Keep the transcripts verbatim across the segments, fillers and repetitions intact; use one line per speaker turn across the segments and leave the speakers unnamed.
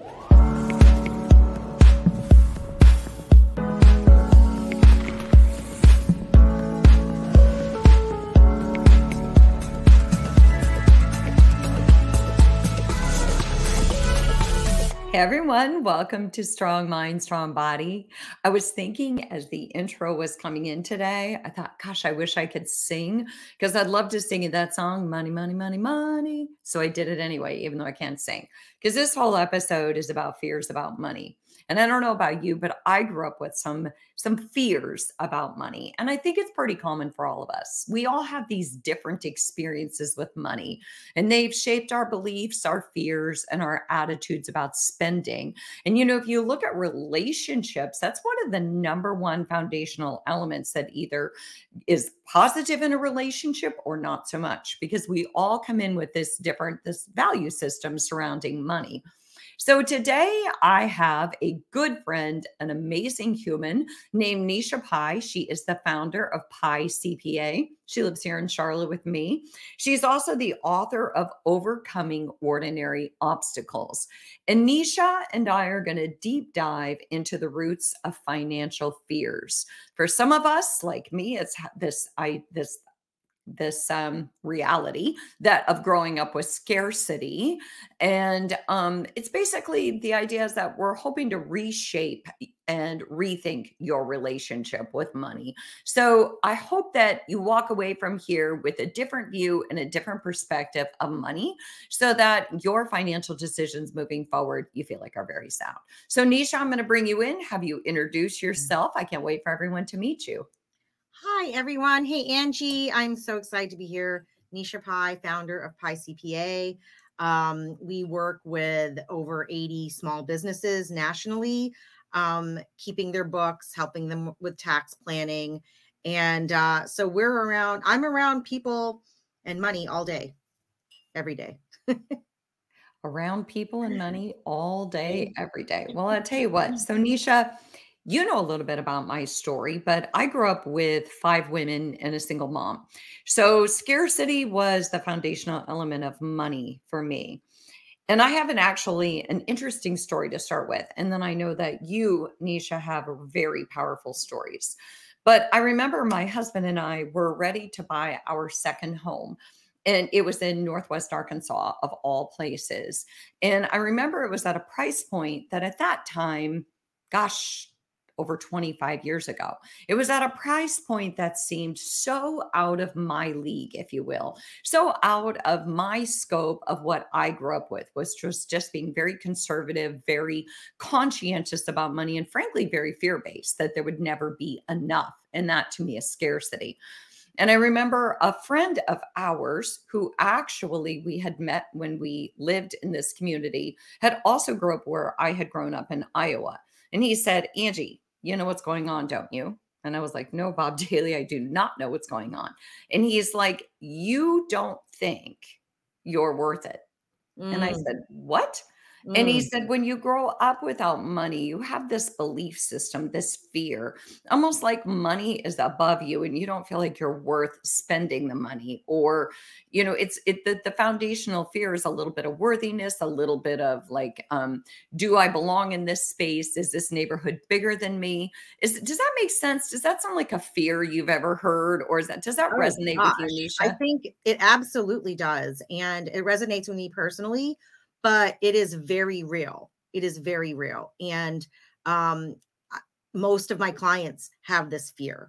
Hey everyone, welcome to Strong Mind, Strong Body. I was thinking as the intro was coming in today, I thought, gosh, I wish I could sing because I'd love to sing that song, Money, Money, Money, Money. So I did it anyway, even though I can't sing, because this whole episode is about fears about money. And I don't know about you, but I grew up with some some fears about money. And I think it's pretty common for all of us. We all have these different experiences with money, and they've shaped our beliefs, our fears, and our attitudes about spending. And, you know, if you look at relationships, that's one of the number one foundational elements that either is positive in a relationship or not so much, because we all come in with this different, this value system surrounding money. So today I have a good friend, an amazing human named Nisha Pai. She is the founder of Pi C P A. She lives here in Charlotte with me. She's also the author of Overcoming Ordinary Obstacles. And Nisha and I are going to deep dive into the roots of financial fears. For some of us, like me, it's this I this this um, reality that of growing up with scarcity. And um, it's basically the idea is that we're hoping to reshape and rethink your relationship with money. So I hope that you walk away from here with a different view and a different perspective of money so that your financial decisions moving forward, you feel like are very sound. So Nisha, I'm going to bring you in, have you introduce yourself. I can't wait for everyone to meet you.
Hi, everyone. Hey, Angie. I'm so excited to be here. Nisha Pai, founder of Pi C P A. Um, we work with over eighty small businesses nationally, um, keeping their books, helping them with tax planning. And uh, so we're around, I'm around people and money all day, every day.
Around people and money all day, every day. Well, I'll tell you what. So, Nisha, you know a little bit about my story, but I grew up with five women and a single mom. So, scarcity was the foundational element of money for me. And I have an actually an interesting story to start with. And then I know that you, Nisha, have very powerful stories. But I remember my husband and I were ready to buy our second home. And it was in Northwest Arkansas, of all places. And I remember it was at a price point that at that time, gosh, over twenty-five years ago, it was at a price point that seemed so out of my league, if you will, so out of my scope of what I grew up with, was just, just being very conservative, very conscientious about money, and frankly, very fear based that there would never be enough. And that to me is scarcity. And I remember a friend of ours who actually we had met when we lived in this community had also grew up where I had grown up in Iowa. And he said, Angie, you know what's going on, don't you? And I was like, no, Bob Daly, I do not know what's going on. And he's like, you don't think you're worth it. And I
Mm,
said, what? And he
mm.
said, when you grow up without money, you have this belief system, this fear, almost like money is above you and you don't feel like you're worth spending the money. Or, you know, it's it the, the foundational fear is a little bit of worthiness, a little bit of like, um, do I belong in this space? Is this neighborhood bigger than me? Is does that make sense? Does that sound like a fear you've ever heard? Or is that does that
Oh
resonate with you,
gosh, I
Nisha?
think it absolutely does. And it resonates with me personally, but it is very real. It is very real. And um, I- most of my clients have this fear.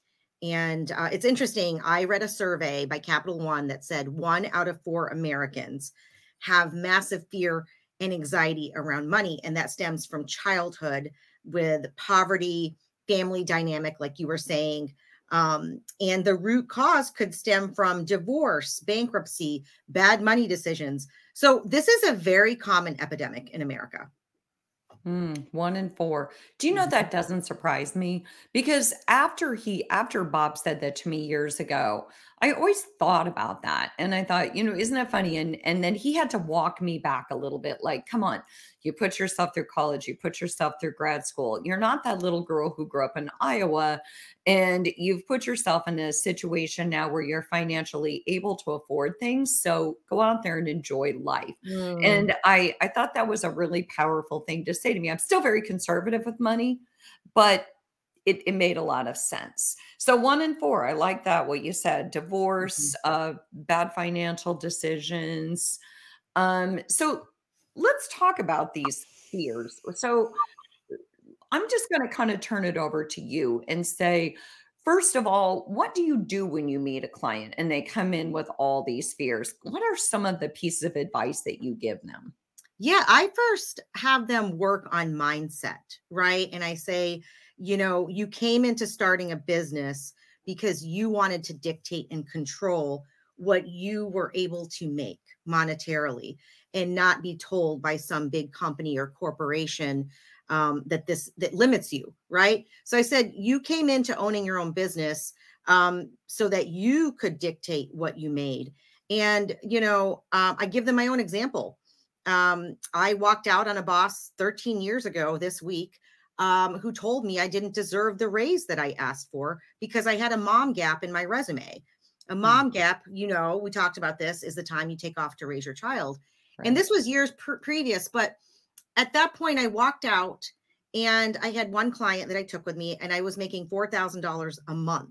And uh, it's interesting. I read a survey by Capital One that said one out of four Americans have massive fear and anxiety around money. And that stems from childhood with poverty, family dynamic, like you were saying. Um, and the root cause could stem from divorce, bankruptcy, bad money decisions. So this is a very common epidemic in America.
Mm, one in four. Do you know
Mhm.
that doesn't surprise me? Because after he after Bob said that to me years ago, I always thought about that, and I thought, you know, "Isn't that funny?" And and then he had to walk me back a little bit, like, "Come on, you put yourself through college, you put yourself through grad school. You're not that little girl who grew up in Iowa, and you've put yourself in a situation now where you're financially able to afford things, so go out there and enjoy life."
Mm,
And I I thought that was a really powerful thing to say to me. I'm still very conservative with money, but it it made a lot of sense. So one and four, I like that what you said, divorce,
mhm.
uh, bad financial decisions. Um, so let's talk about these fears. So I'm just gonna kinda turn it over to you and say, first of all, what do you do when you meet a client and they come in with all these fears? What are some of the pieces of advice that you give them?
Yeah, I first have them work on mindset, right? And I say, you know, you came into starting a business because you wanted to dictate and control what you were able to make monetarily and not be told by some big company or corporation um, that this that limits you, right? So I said you came into owning your own business um, so that you could dictate what you made. And you know, um, I give them my own example. um, I walked out on a boss thirteen years ago this week um, who told me I didn't deserve the raise that I asked for because I had a mom gap in my resume. A
Mm,
mom gap, you know, we talked about this, is the time you take off to raise your child. And
right.
this was years pr- previous, but at that point, I walked out and I had one client that I took with me, and I was making four thousand dollars a month.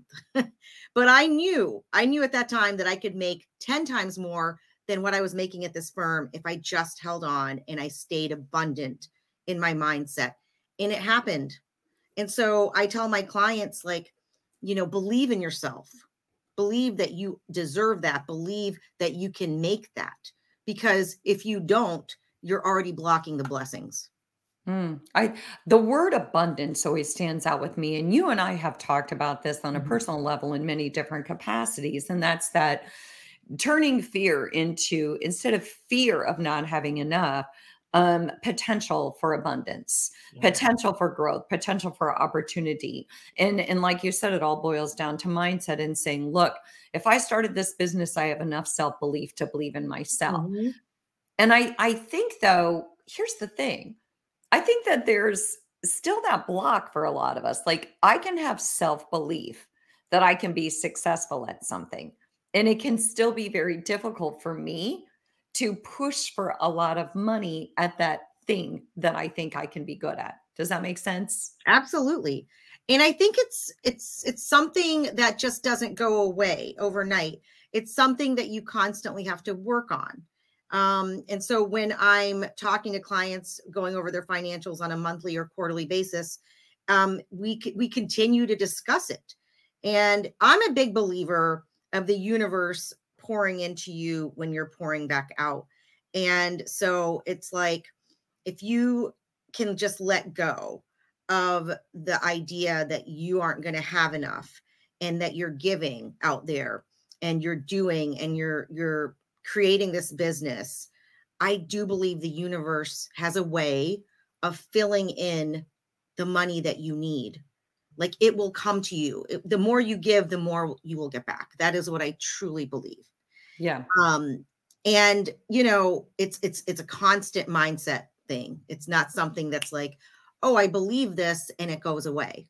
But I knew, I knew at that time that I could make ten times more than what I was making at this firm if I just held on and I stayed abundant in my mindset. And it happened. And so I tell my clients, like, you know, believe in yourself, believe that you deserve that, believe that you can make that. Because if you don't, you're already blocking the blessings.
Mm, I the word abundance always stands out with me, and you and I have talked about this on a
Mhm.
personal level in many different capacities, and that's that turning fear into, instead of fear of not having enough, um, potential for abundance,
Yeah.
potential for growth, potential for opportunity. And and like you said, it all boils down to mindset and saying, look, if I started this business, I have enough self-belief to believe in myself.
Mhm.
And I I think though, here's the thing. I think that there's still that block for a lot of us. Like, I can have self belief that I can be successful at something, and it can still be very difficult for me to push for a lot of money at that thing that I think I can be good at. Does that make sense?
Absolutely. And I think it's it's it's something that just doesn't go away overnight. It's something that you constantly have to work on. Um, and so when I'm talking to clients, going over their financials on a monthly or quarterly basis, um, we c- we continue to discuss it. And I'm a big believer of the universe pouring into you when you're pouring back out. And so it's like if you can just let go of the idea that you aren't going to have enough and that you're giving out there and you're doing and you're you're creating this business, I do believe the universe has a way of filling in the money that you need. Like it will come to you. It- the more you give, the more you will get back. That is what I truly believe.
Yeah.
Um, and you know, it's it's it's a constant mindset thing. It's not something that's like, oh, I believe this and it goes away.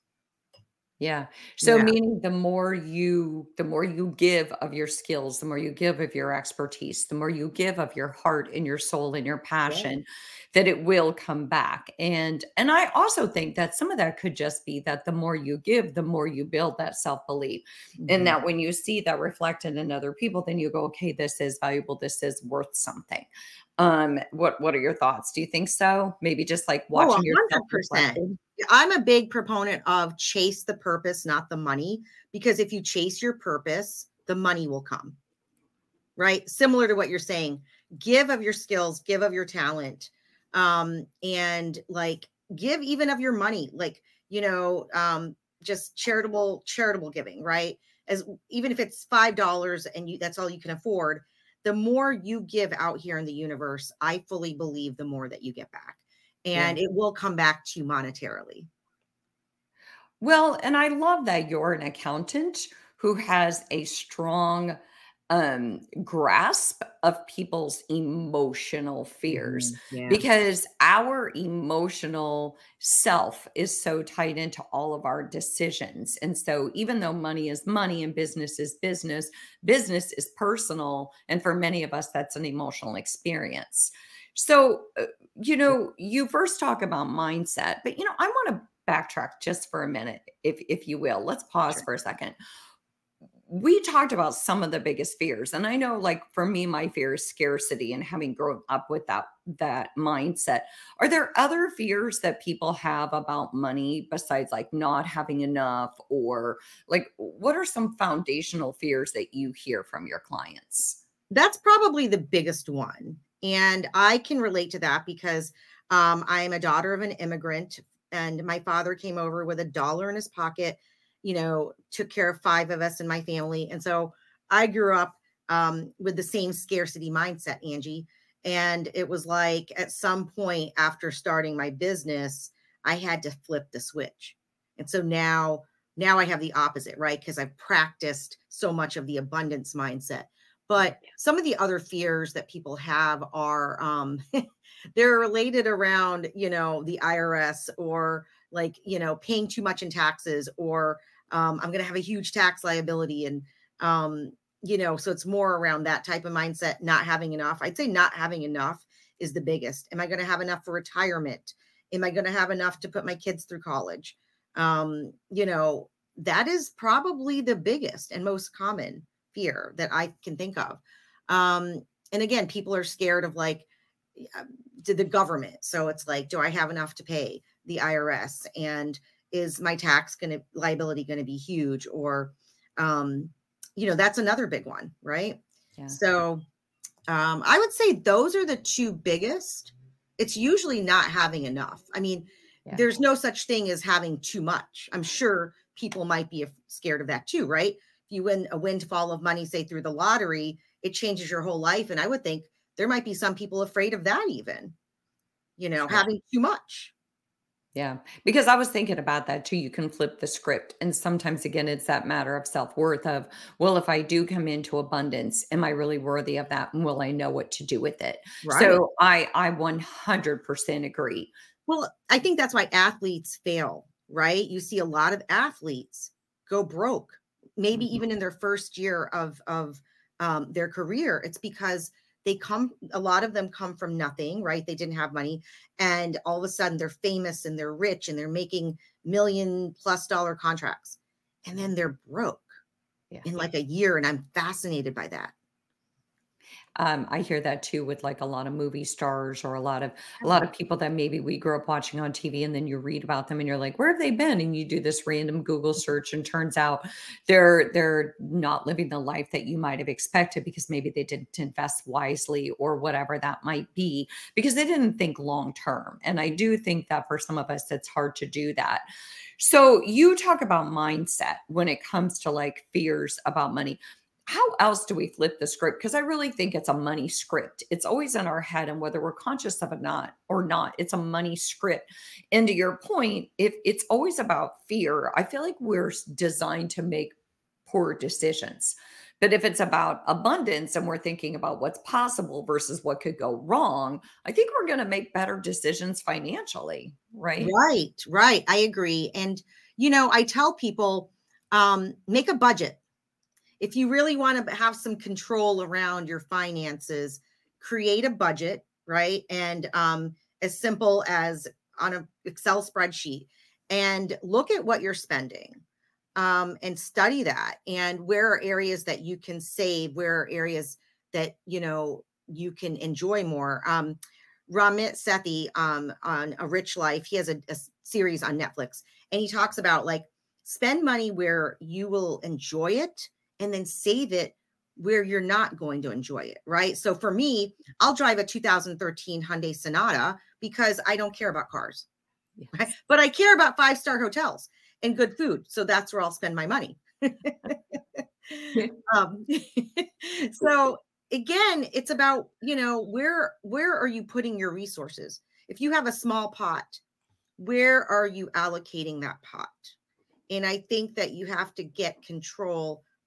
Yeah. So
Yeah.
meaning the more you the more you give of your skills, the more you give of your expertise, the more you give of your heart and your soul and your
Yeah.
passion, that it will come back. And and I also think that some of that could just be that the more you give, the more you build that self-belief. And
Mhm.
that when you see that reflected in other people, then you go, okay, this is valuable, this is worth something. Um, what what are your thoughts? Do you think so? Maybe just like
Oh,
watching yourself
one hundred percent.
reflected?
I'm a big proponent of chase the purpose, not the money, because if you chase your purpose, the money will come, right? Similar to what you're saying, give of your skills, give of your talent, um, and like give even of your money, like, you know, um, just charitable, charitable giving, right? As even if it's five dollars and you that's all you can afford, the more you give out here in the universe, I fully believe the more that you get back.
Yeah.
And it will come back to you monetarily.
Well, and I love that you're an accountant who has a strong um grasp of people's emotional fears,
Mhm. Yeah.
because our emotional self is so tied into all of our decisions. And so even though money is money and business is business, business is personal, and for many of us that's an emotional experience. So uh, you
Yeah.
know, you first talk about mindset, but you know, I want to backtrack just for a minute, if if you will. Let's pause
Sure.
for a second. We talked about some of the biggest fears, and I know, like, for me, my fear is scarcity, and having grown up with that that mindset. Are there other fears that people have about money besides, like, not having enough, or like, what are some foundational fears that you hear from your clients?
That's probably the biggest one. And I can relate to that because um, I'm a daughter of an immigrant, and my father came over with a dollar in his pocket, you know, took care of five of us in my family. And so I grew up um, with the same scarcity mindset, Angie. And it was like at some point after starting my business, I had to flip the switch. And so now, now I have the opposite, right? Because I've practiced so much of the abundance mindset. But some of the other fears that people have are um, they're related around, you know, the I R S, or like, you know, paying too much in taxes, or um, I'm going to have a huge tax liability. And, um, you know, so it's more around that type of mindset, not having enough. I'd say not having enough is the biggest. Am I going to have enough for retirement? Am I going to have enough to put my kids through college? Um, you know, that is probably the biggest and most common fear that I can think of. Um, and again, people are scared of like uh, to the government. So it's like, do I have enough to pay the I R S? And is my tax going to liability going to be huge? Or, um, you know, that's another big one, right?
Yeah.
So um, I would say those are the two biggest. It's usually not having enough. I mean,
Yeah.
there's no such thing as having too much. I'm sure people might be scared of that too, right? If you win a windfall of money, say through the lottery, it changes your whole life. And I would think there might be some people afraid of that, even, you know,
Sure.
having too much.
Yeah, because I was thinking about that too. You can flip the script. And sometimes, again, it's that matter of self worth of, well, if I do come into abundance, am I really worthy of that? And will I know what to do with it?
Right.
So I, I one hundred percent agree.
Well, I think that's why athletes fail, right? You see a lot of athletes go broke, maybe
Mhm.
even in their first year of of um, their career. It's because they come, a lot of them come from nothing, right? They didn't have money, and all of a sudden they're famous and they're rich and they're making million plus dollar contracts, and then they're broke
Yeah.
in like a year. And I'm fascinated by that.
Um, I hear that too with like a lot of movie stars, or a lot of a lot
Yeah.
of people that maybe we grew up watching on T V, and then you read about them and you're like, where have they been? And you do this random Google search, and turns out they're they're not living the life that you might have expected, because maybe they didn't invest wisely, or whatever that might be, because they didn't think long term. And I do think that for some of us it's hard to do that. So you talk about mindset when it comes to like fears about money. How else do we flip the script? Because I really think it's a money script. It's always in our head, and whether we're conscious of it not or not, it's a money script. And to your point, if it's always about fear, I feel like we're s- designed to make poor decisions. But if it's about abundance and we're thinking about what's possible versus what could go wrong, I think we're going to make better decisions financially, right?
Right, right. I agree. And, you know, I tell people um, make a budget. If you really want to have some control around your finances, create a budget, right? And um, as simple as on an Excel spreadsheet, and look at what you're spending, um, and study that. And where are areas that you can save? Where are areas that, you know, you can enjoy more? Um, Ramit Sethi um, on A Rich Life, he has a, a series on Netflix, and he talks about like spend money where you will enjoy it, and then save it where you're not going to enjoy it, right? So for me, I'll drive a two thousand thirteen Hyundai Sonata because I don't care about cars, right?
Yes.
But I care about five-star hotels and good food. So that's where I'll spend my money. um, so again, it's about, you know, where where are you putting your resources? If you have a small pot, where are you allocating that pot? And I think that you have to get control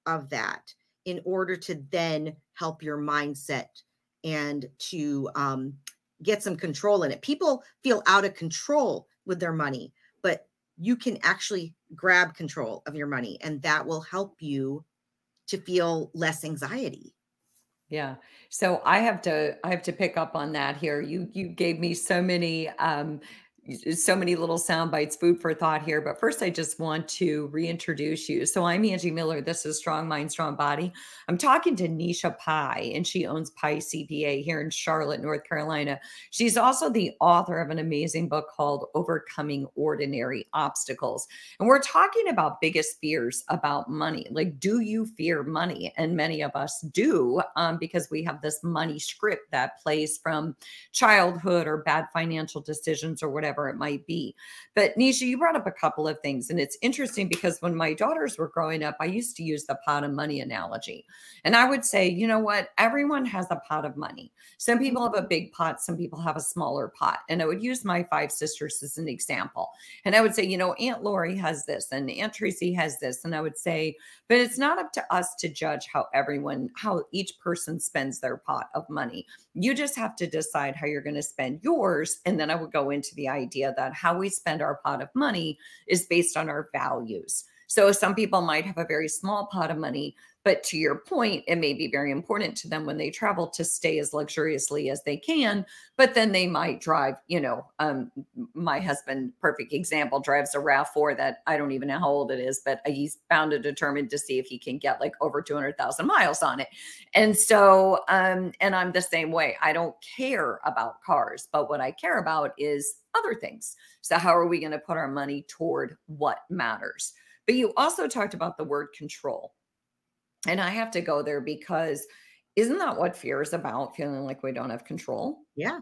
of that in order to then help your mindset and to um, get some control in it. People feel out of control with their money, but you can actually grab control of your money, and that will help you to feel less anxiety.
Yeah. So I have to I have to pick up on that here. You you gave me so many um y- so many little sound bites, food for thought here. But first I just want to reintroduce you. So I'm Angie Miller. This is Strong Mind, Strong Body. I'm talking to Nisha Pai, and she owns Pai C P A here in Charlotte, North Carolina. She's also the author of an amazing book called Overcoming Ordinary Obstacles. And we're talking about biggest fears about money. Like, do you fear money? And many of us do, um, because we have this money script that plays from childhood or bad financial decisions or whatever it might be. But Nisha, you brought up a couple of things. And it's interesting because when my daughters were growing up, I used to use the pot of money analogy. And I would say, you know what? Everyone has a pot of money. Some people have a big pot, some people have a smaller pot. And I would use my five sisters as an example. And I would say, you know, Aunt Lori has this and Aunt Tracy has this. And I would say, but it's not up to us to judge how everyone, how each person spends their pot of money. You just have to decide how you're going to spend yours. And then I would go into the idea that how we spend our pot of money is based on our values. So some people might have a very small pot of money, but to your point, it may be very important to them when they travel to stay as luxuriously as they can. But then they might drive, you know, um, my husband, perfect example, drives a RAV four that I don't even know how old it is, but he's bound and determined to see if he can get like over two hundred thousand miles on it. And so, um, and I'm the same way. I don't care about cars, but what I care about is other things. So how are we going to put our money toward what matters? But you also talked about the word control. And I have to go there because isn't that what fear is about? Feeling like we don't have control?
Yeah.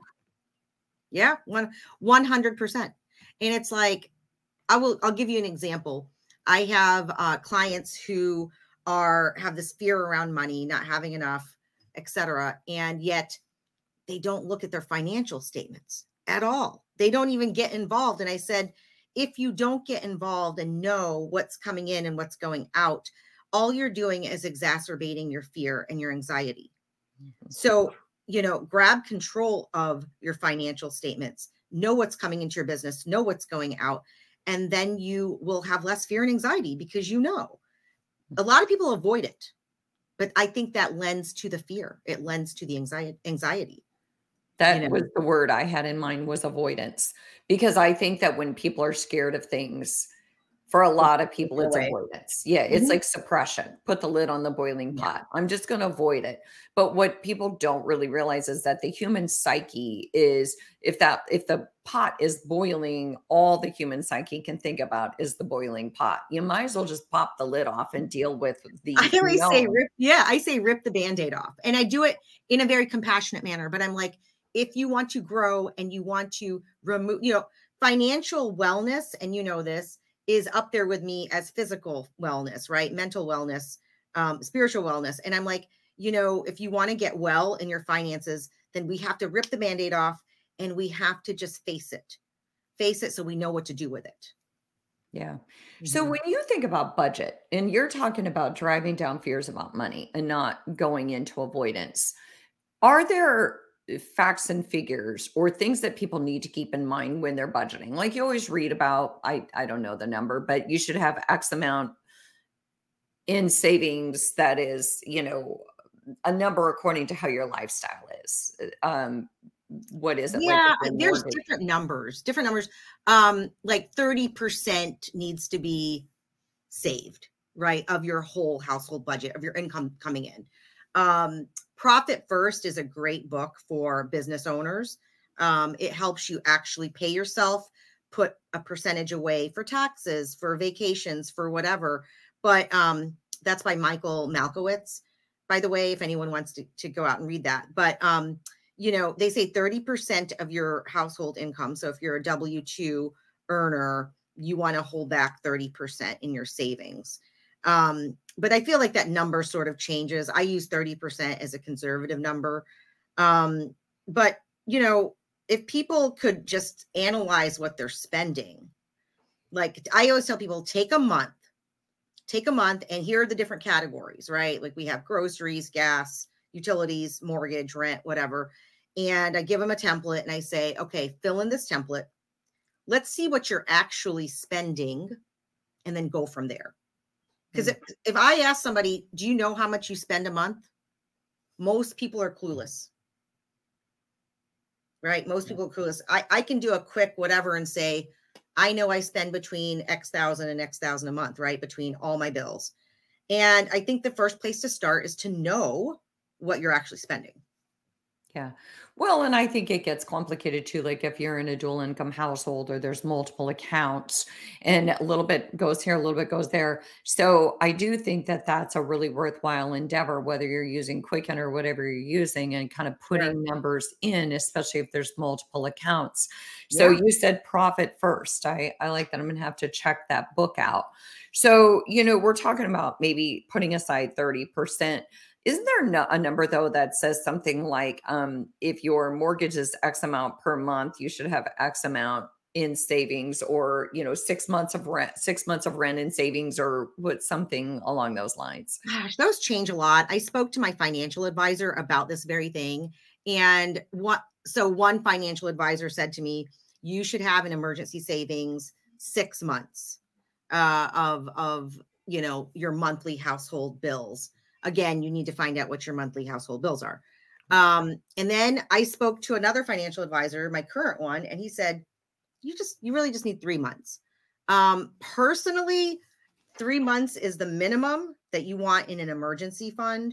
Yeah. One, 100%. And it's like, I will, I'll give you an example. I have uh, clients who are, have this fear around money, not having enough, et cetera. And yet they don't look at their financial statements at all. They don't even get involved. And I said, if you don't get involved and know what's coming in and what's going out, all you're doing is exacerbating your fear and your anxiety.
Mhm.
So, you know, grab control of your financial statements, know what's coming into your business, know what's going out, and then you will have less fear and anxiety because you know. A lot of people avoid it, but I think that lends to the fear. It lends to the anxiety, anxiety, you
That was
know.
the word I had in mind was avoidance, because I think that when people are scared of things, for a
They
lot of
push
people,
it
it's
away.
avoidance. Yeah, it's
Mhm.
like suppression. Put the lid on the boiling
Yeah.
pot. I'm just going to avoid it. But what people don't really realize is that the human psyche is if that if the pot is boiling, all the human psyche can think about is the boiling pot. You might as well just pop the lid off and deal with
I
the
always say
unknown.
rip, yeah, I say rip the Band-Aid off. And I do it in a very compassionate manner, but I'm like, if you want to grow and you want to remove, you know, financial wellness, and you know this, is up there with me as physical wellness, right? Mental wellness, um, spiritual wellness. And I'm like, you know, if you want to get well in your finances, then we have to rip the Band-Aid off and we have to just face it. Face it so we know what to do with it.
Yeah. So
Mhm.
when you think about budget and you're talking about driving down fears about money and not going into avoidance, are there uh, facts and figures or things that people need to keep in mind when they're budgeting? Like you always read about, I I don't know the number, but you should have X amount in savings that is, you know, a number according to how your lifestyle is. Uh, Um, what is it? Like
Yeah,
if
I
your
there's
mortgage.
different numbers, different numbers. Um, like thirty percent needs to be saved, right, of your whole household budget, of your income coming in. Um, Profit First is a great book for business owners. Um, it helps you actually pay yourself, put a percentage away for taxes, for vacations, for whatever. But um, that's by Michael Malkowitz, by the way, if anyone wants to, to go out and read that. But um, you know, they say thirty percent of your household income. So if you're a W two earner, you want to hold back thirty percent in your savings. Um, but I feel like that number sort of changes. I use thirty percent as a conservative number. Um, but, you know, if people could just analyze what they're spending, like I always tell people, take a month, take a month and here are the different categories, right? Like we have groceries, gas, utilities, mortgage, rent, whatever. And I give them a template and I say, okay, fill in this template. Let's see what you're actually spending and then go from there. Because if, if I ask somebody, do you know how much you spend a month? Most people are clueless. Right? Most people are clueless. I, I can do a quick whatever and say, I know I spend between X thousand and X thousand a month, right? Between all my bills. And I think the first place to start is to know what you're actually spending.
Yeah. Well, and I think it gets complicated too. Like if you're in a dual income household or there's multiple accounts and a little bit goes here, a little bit goes there. So I do think that that's a really worthwhile endeavor, whether you're using Quicken or whatever you're using and kind of
Sure.
putting numbers in, especially if there's multiple accounts. So
Yeah.
you said profit first. I, I like that. I'm going to have to check that book out. So, you know, we're talking about maybe putting aside thirty percent. Isn't there no, a number though that says something like, um, if your mortgage is X amount per month, you should have X amount in savings, or you know, six months of rent, six months of rent in savings, or what something along those lines?
Gosh, those change a lot. I spoke to my financial advisor about this very thing. And what, so one financial advisor said to me, you should have an emergency savings six months uh, of, of, you know, your monthly household bills. Again, you need to find out what your monthly household bills are. Um, and then I spoke to another financial advisor, my current one, and he said, you just, you really just need three months. Um, personally, three months is the minimum that you want in an emergency fund.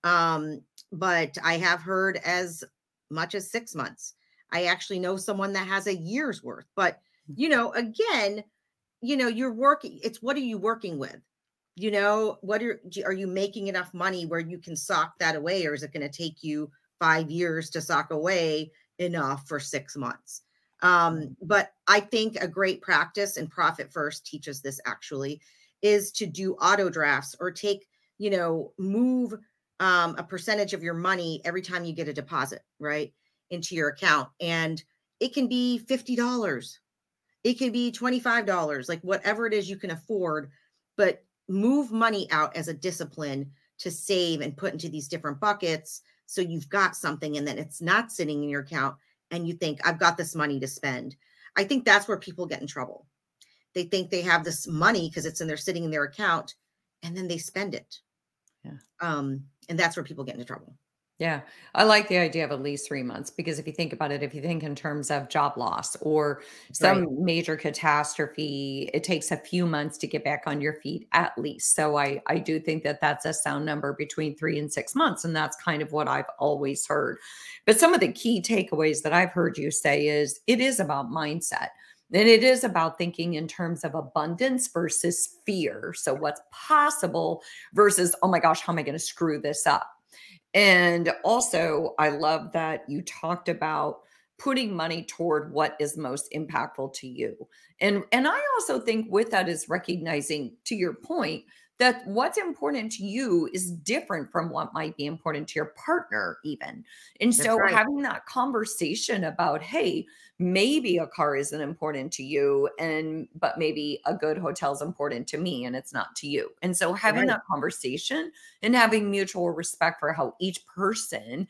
Um, but I have heard as much as six months. I actually know someone that has a year's worth, but you know, again, you know, you're working, it's what are you working with? You know, what are, are you making enough money where you can sock that away, or is it going to take you five years to sock away enough for six months? Um, but I think a great practice, and Profit First teaches this actually, is to do auto drafts or take, you know, move um, a percentage of your money every time you get a deposit, right, into your account. And it can be fifty dollars. It can be twenty-five dollars, like whatever it is you can afford, but move money out as a discipline to save and put into these different buckets. So you've got something and then it's not sitting in your account and you think, I've got this money to spend. I think that's where people get in trouble. They think they have this money because it's in there sitting in their account and then they spend it.
Yeah.
Um, and that's where people get into trouble.
Yeah, I like the idea of at least three months because if you think about it, if you think in terms of job loss or
Right.
some major catastrophe, it takes a few months to get back on your feet at least. So I I do think that that's a sound number between three and six months, and that's kind of what I've always heard. But some of the key takeaways that I've heard you say is it is about mindset. And it is about thinking in terms of abundance versus fear. So what's possible versus, oh my gosh, how am I going to screw this up? And also, I love that you talked about putting money toward what is most impactful to you. And and I also think with that is recognizing, to your point, that what's important to you is different from what might be important to your partner even. And
That's
so
right.
having that conversation about, hey, maybe a car isn't important to you, and but maybe a good hotel is important to me and it's not to you. And so having
Right.
that conversation and having mutual respect for how each person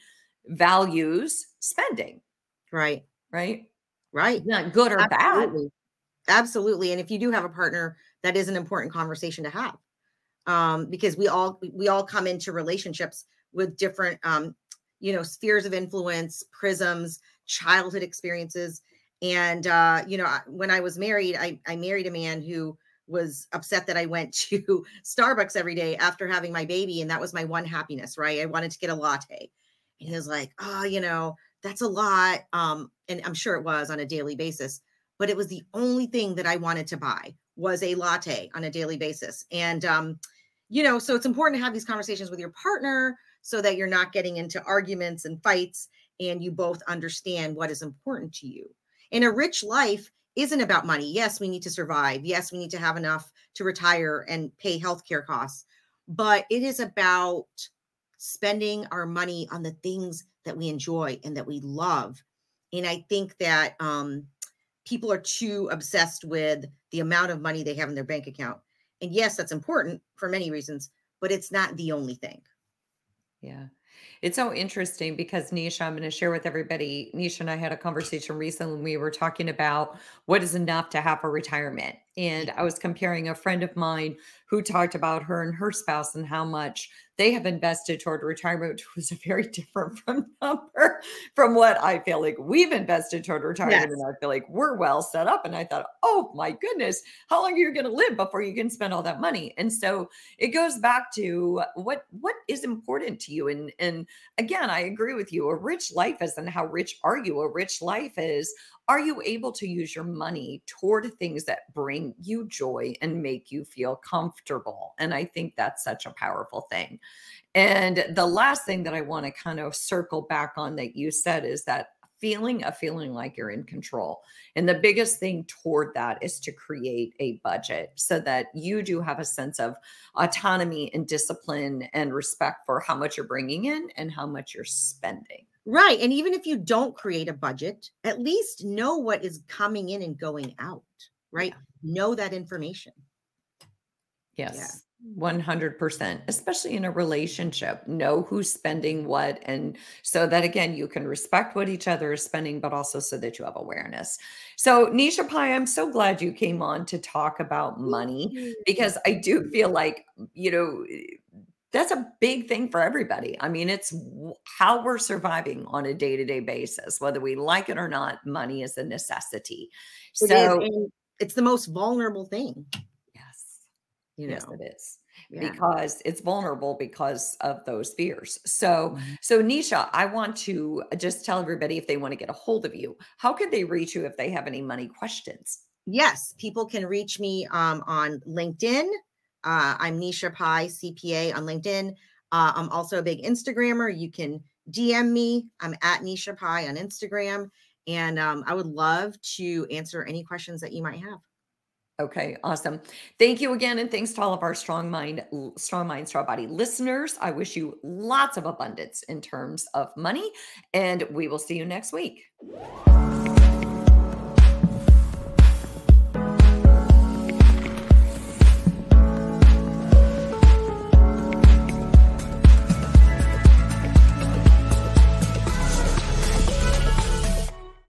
values spending,
Right.
right?
Right.
Not good or bad.
Absolutely. Absolutely. And if you do have a partner, that is an important conversation to have. Um, because we all we all come into relationships with different um, you know, spheres of influence, prisms, childhood experiences. And uh, you know, I- when I was married, I, I married a man who was upset that I went to Starbucks every day after having my baby, and that was my one happiness, right? I wanted to get a latte. And he was like, oh, you know, that's a lot. Um, and I'm sure it was on a daily basis, but it was the only thing that I wanted to buy was a latte on a daily basis. And um, you know, so it's important to have these conversations with your partner so that you're not getting into arguments and fights and you both understand what is important to you. And a rich life isn't about money. Yes, we need to survive. Yes, we need to have enough to retire and pay healthcare costs, but it is about spending our money on the things that we enjoy and that we love. And I think that um, people are too obsessed with the amount of money they have in their bank account. And yes, that's important for many reasons, but it's not the only thing.
Yeah. It's so interesting because Nisha, I'm going to share with everybody. Nisha and I had a conversation recently. We were talking about what is enough to have for retirement.
Yeah.
And I was comparing a friend of mine who talked about her and her spouse and how much they have invested toward retirement, which was a very different from number from what I feel like we've invested toward retirement. And
Yes.
I feel like we're well set up. And I thought, oh my goodness, how long are you going to live before you can spend all that money? And so it goes back to what what is important to you. And and again, I agree with you. A rich life isn't how rich are you. A rich life is, are you able to use your money toward things that bring you joy and make you feel comfortable? And I think that's such a powerful thing. And the last thing that I want to kind of circle back on that you said is that feeling a feeling like you're in control. And the biggest thing toward that is to create a budget so that you do have a sense of autonomy and discipline and respect for how much you're bringing in and how much you're spending.
Right. And even if you don't create a budget, at least know what is coming in and going out, right?
Yeah.
Know that information. Yeah.
Yes, one hundred percent, especially in a relationship. Know who's spending what. And so that, again, you can respect what each other is spending, but also so that you have awareness. So, Nisha Pai, I'm so glad you came on to talk about
Thank
money
you.
because I do feel like, you know, that's a big thing for everybody. I mean, it's w- how we're surviving on a day to day basis, whether we like it or not. Money is a necessity.
It is.
So,
And it's the most vulnerable thing,
yes.
you
Yes,
know.
it is.
Yeah.
Because it's vulnerable because of those fears. So,
Mhm.
so Nisha, I want to just tell everybody if they want to get a hold of you, how could they reach you if they have any money questions?
Yes, people can reach me um, on LinkedIn. Uh, I'm Nisha Pai, C P A on LinkedIn. Uh, I'm also a big Instagrammer. You can D M me. I'm at Nisha Pai on Instagram. And um, I would love to answer any questions that you might have.
Okay, awesome. Thank you again, and thanks to all of our strong mind, l- strong mind, strong body listeners. I wish you lots of abundance in terms of money, and we will see you next week.